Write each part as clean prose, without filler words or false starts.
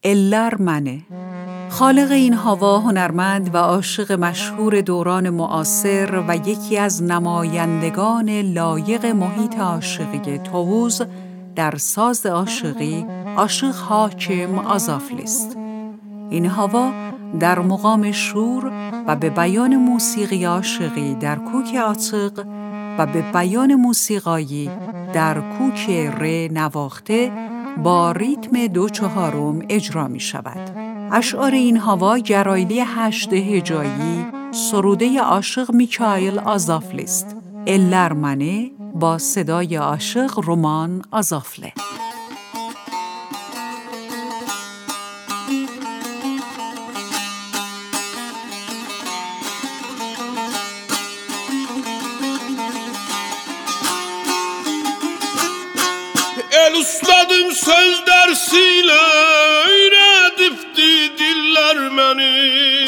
eller منه. خالق این هوا هنرمند و عاشق مشهور دوران معاصر و یکی از نمایندگان لایق محیط عاشقی طاووس در ساز عاشقی، عاشق حاکم آزافلی است. این هوا در مقام شور و به بیان موسیقی عاشقی در کوک عاتق و به بیان موسیقایی در کوک ره نواخته با ریتم 2/4 اجرا می شود. اشعار این هوا گرایلی 8 هجایی سروده عاشق میکائیل آزافلی است. eller منه با صدای عاشق رومان آزافله. El ustadım söz dersiyle öğretipti diller beni.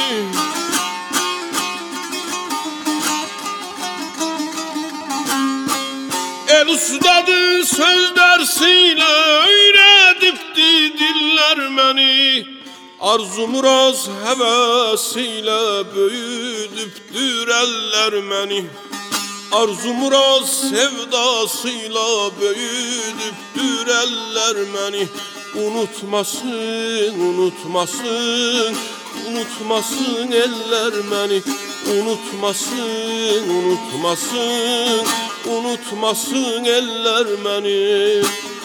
El ustadım söz dersiyle öğretipti diller beni. Arzu muraz hevesiyle büyüdüptür eller beni. Arzu muraz sevdasıyla büyüdüptür eller beni. Unutmasın, unutmasın, unutmasın eller beni. Unutmasın, unutmasın, unutmasın eller beni.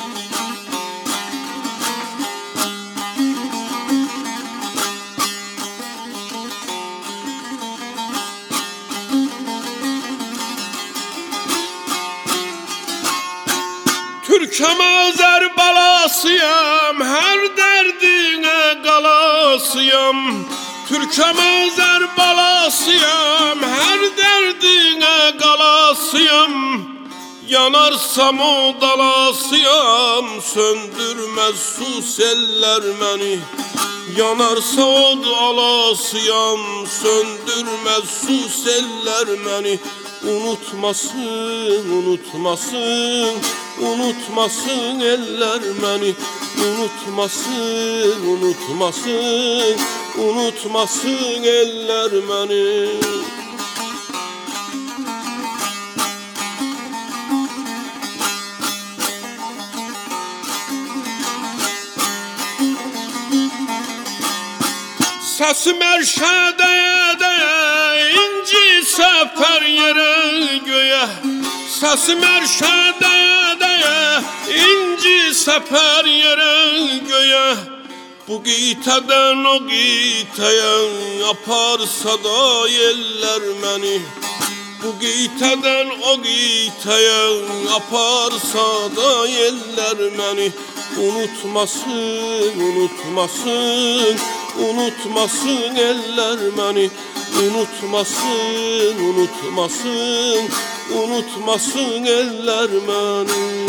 Türk'üm Azer balasıyam, her derdine galasıyam. Türk'üm Azer balasıyam, her derdine galasıyam. Yanarsam o dalasıyam, söndürmez su seller beni. Yanarsa o dalasıyam, söndürmez su seller beni. Unutmasın, unutmasın, unutmasın eller beni. Unutmasın, unutmasın, unutmasın eller beni. Sesim erşedeye de inci sefer yere göğe. Sesim erşedeye de inci sefer yere göğe. Bu giteden o giteye yaparsa da yeller beni. Bu giteden o giteye yaparsa da yeller beni. Unutmasın, unutmasın, unutmasın eller beni. Unutmasın, unutmasın, unutmasın eller beni.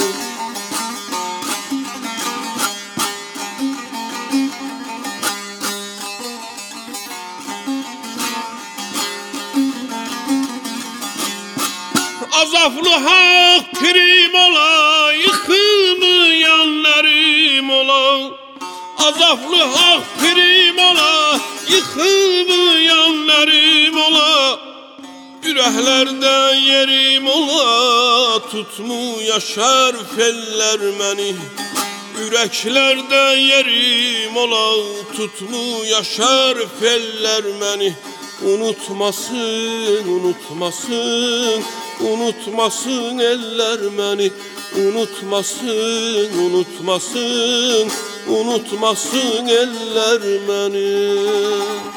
Azaflı hak prim ola, yıkılmayanlarım ola. Azaflı hak prim ola, yıkılmayanlarım ola. Yüreklerde yerim ola, tutmu yaşar feller beni. Yüreklerde yerim ola, tutmu yaşar feller beni. Unutmasın, unutmasın, unutmasın eller beni. Unutmasın, unutmasın, unutmasın eller beni.